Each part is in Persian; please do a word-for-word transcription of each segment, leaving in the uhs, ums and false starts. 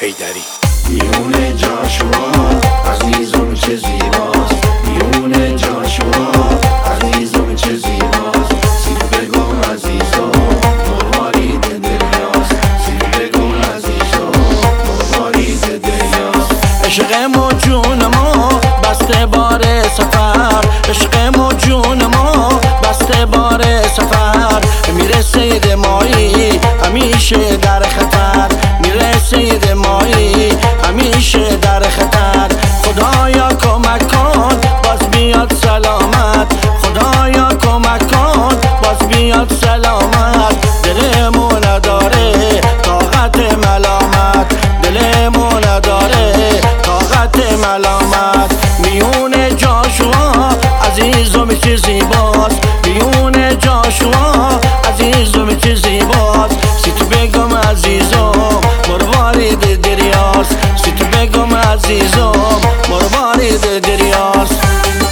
حیدری. میونه جاشوا عزیزم چه زیباست، میونه جاشوا عزیزم چه زیباست. سید بگم عزیزم مروارید دریاست، سید بگم عزیزم مروارید دریاست. عشق ما جون ما بسته بار سفر، عشق ما جون ما بسته بار سفر. میره سید مایی همیشه در خطر، میره سید مایی همیشه در خطر. خدایا کمک کن باز بیاد سلامت، خدایا کمک کن باز بیاد سلامت. دلمون نداره طاقت ملامت، دلمون نداره طاقت ملامت. میون جاشوا عزیزم چه زیباست، میون جاشوا عزیزم چه زیباست. سیت بگم عزیزم مروارید دریاست، سیت بگم عزیزم مروارید دریاست.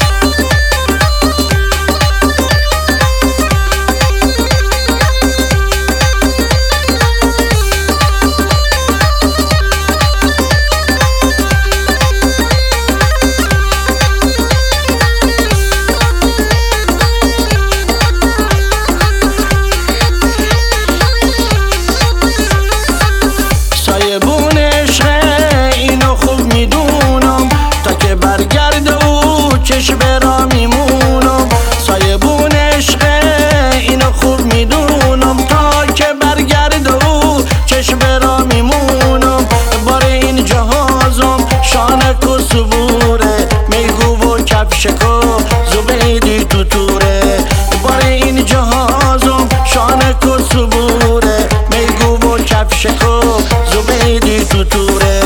سایبون عشق اینو خوب میدونم، تا که برگرده او چشم برا میمونم. سایبون عشق اینو خوب میدونم، تا که برگرده او چشم برا میمونم. بار این جهازم شانک و صبوره، میگو و کفشک و زبیدی تو توره. بار این جهازم شانک و صبوره، میگو و کفشک و زبیدی تو توره.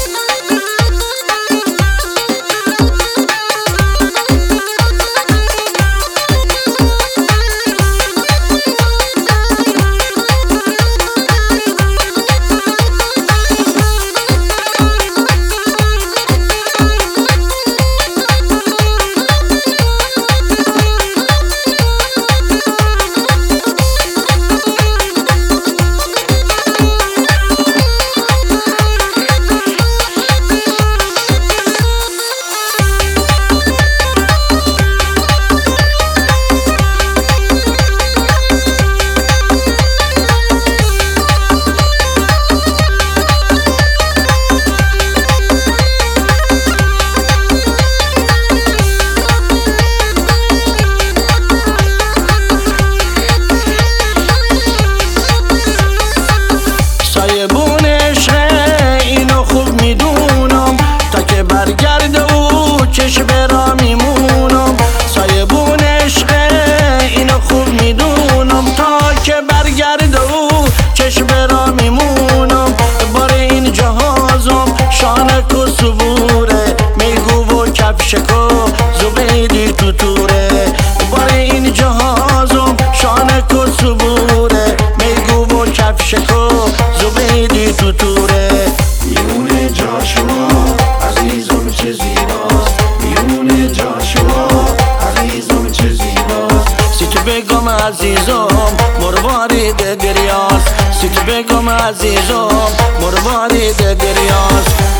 سایبون عشق اینو خوب میدونم، تا که برگرده او چشم برا میمونم. سایبون عشق اینو خوب میدونم، تا که برگرده او چشم برا میمونم. بار این جهازم شانک و صبوره، میگو و کفشک و زبیدی تو توره. بار این جهازم شانک و صبوره، میگو و کفشک و زبیدی تو توره. میونه جاشوا عزیزم چه زیباست، میونه جاشوا عزیزم چه زیباست. سیت بگم عزیزم مروارید دریاست، سیت بگم عزیزم مروارید دریاست.